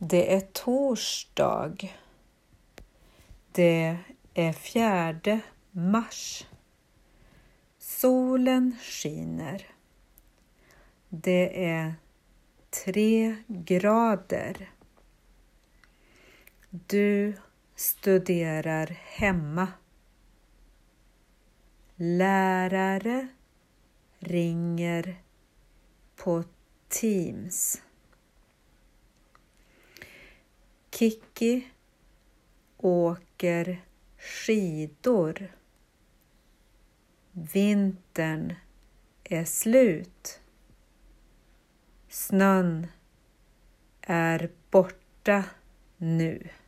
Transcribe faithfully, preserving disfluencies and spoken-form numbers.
Det är torsdag. Det är fjärde mars. Solen skiner. Det är tre grader. Du studerar hemma. Lärare ringer på Teams. Kiki åker skidor. Vintern är slut. Snön är borta nu.